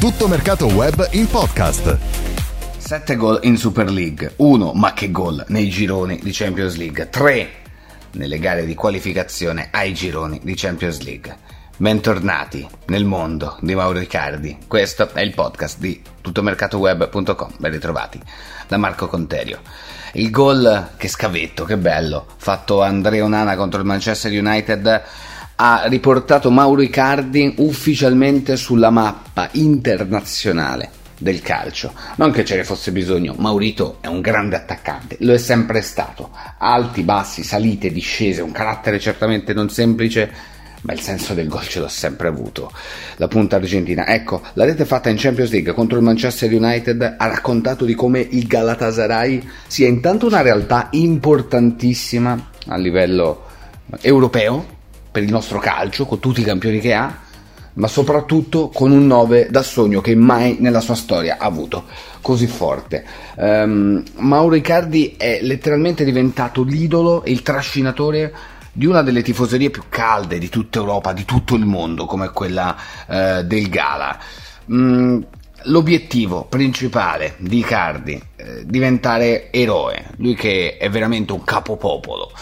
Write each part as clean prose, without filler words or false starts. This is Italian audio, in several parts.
Tutto mercato web in podcast. 7 gol in Super League, 1 ma che gol nei gironi di Champions League, 3 nelle gare di qualificazione ai gironi di Champions League. Bentornati nel mondo di Mauro Icardi. Questo è il podcast di tuttomercatoweb.com. Ben ritrovati da Marco Conterio. Il gol, che scavetto, che bello, fatto Andrea Onana contro il Manchester United ha riportato Mauro Icardi ufficialmente sulla mappa internazionale del calcio. Non che ce ne fosse bisogno, Maurito è un grande attaccante, lo è sempre stato, alti, bassi, salite, discese, un carattere certamente non semplice, ma il senso del gol ce l'ho sempre avuto. La punta argentina, ecco, la rete fatta in Champions League contro il Manchester United ha raccontato di come il Galatasaray sia intanto una realtà importantissima a livello europeo per il nostro calcio, con tutti i campioni che ha, ma soprattutto con un 9 da sogno che mai nella sua storia ha avuto così forte. Mauro Icardi è letteralmente diventato l'idolo e il trascinatore di una delle tifoserie più calde di tutta Europa, di tutto il mondo, come quella del Gala. L'obiettivo principale di Icardi diventare eroe, lui che è veramente un capopopolo,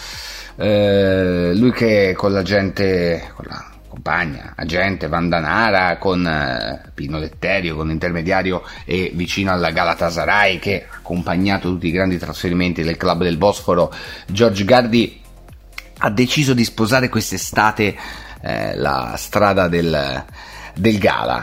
lui che con la gente, con la compagna, agente Vandanara, con Pino Letterio, con l'intermediario e vicino alla Galatasaray, che ha accompagnato tutti i grandi trasferimenti del club del Bosforo, George Gardi ha deciso di sposare quest'estate la strada del Gala,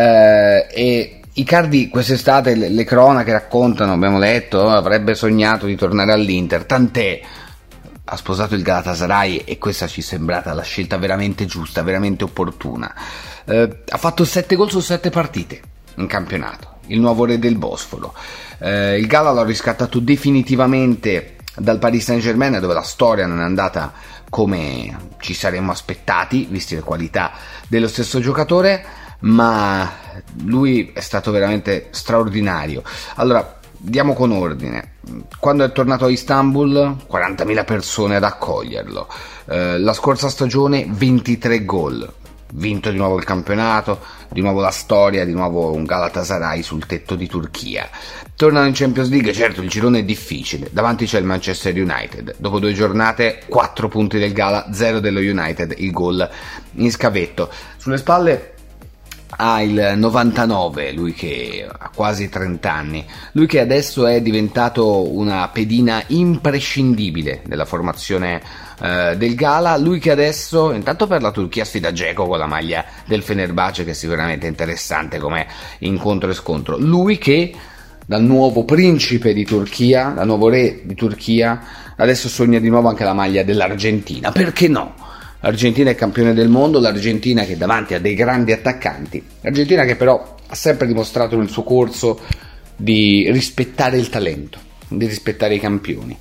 e Icardi quest'estate, le cronache raccontano, abbiamo letto, avrebbe sognato di tornare all'Inter, tant'è, ha sposato il Galatasaray e questa ci è sembrata la scelta veramente giusta, veramente opportuna. Ha fatto 7 gol su 7 partite in campionato, il nuovo re del Bosforo. Il Gala l'ha riscattato definitivamente dal Paris Saint-Germain, dove la storia non è andata come ci saremmo aspettati, visti le qualità dello stesso giocatore, ma lui è stato veramente straordinario. Allora, diamo con ordine. Quando è tornato a Istanbul, 40.000 persone ad accoglierlo. La scorsa stagione 23 gol, vinto di nuovo il campionato, di nuovo la storia, di nuovo un Galatasaray sul tetto di Turchia. Tornano in Champions League, certo il girone è difficile, davanti c'è il Manchester United, dopo 2 giornate 4 punti del Gala, 0 dello United, il gol in scavetto. Sulle spalle ha il 99, lui che ha quasi 30 anni, lui che adesso è diventato una pedina imprescindibile della formazione del Gala, lui che adesso intanto per la Turchia sfida Dzeko con la maglia del Fenerbahce, che è sicuramente interessante come incontro e scontro, lui che dal nuovo principe di Turchia, dal nuovo re di Turchia, adesso sogna di nuovo anche la maglia dell'Argentina, perché no? L'Argentina è campione del mondo, l'Argentina che è davanti a dei grandi attaccanti, l'Argentina che però ha sempre dimostrato nel suo corso di rispettare il talento, di rispettare i campioni,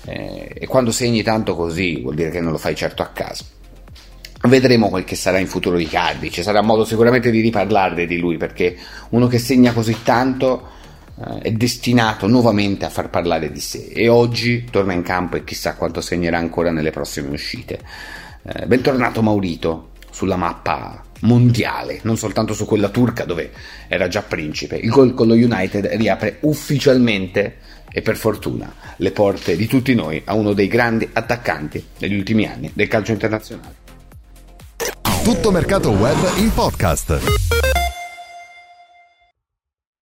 e quando segni tanto così vuol dire che non lo fai certo a caso. Vedremo quel che sarà in futuro di Icardi, ci sarà modo sicuramente di riparlarne di lui, perché uno che segna così tanto è destinato nuovamente a far parlare di sé, e oggi torna in campo e chissà quanto segnerà ancora nelle prossime uscite. Bentornato Maurito sulla mappa mondiale, non soltanto su quella turca dove era già principe. Il gol con lo United riapre ufficialmente e per fortuna le porte di tutti noi a uno dei grandi attaccanti degli ultimi anni del calcio internazionale. Tutto mercato web in podcast.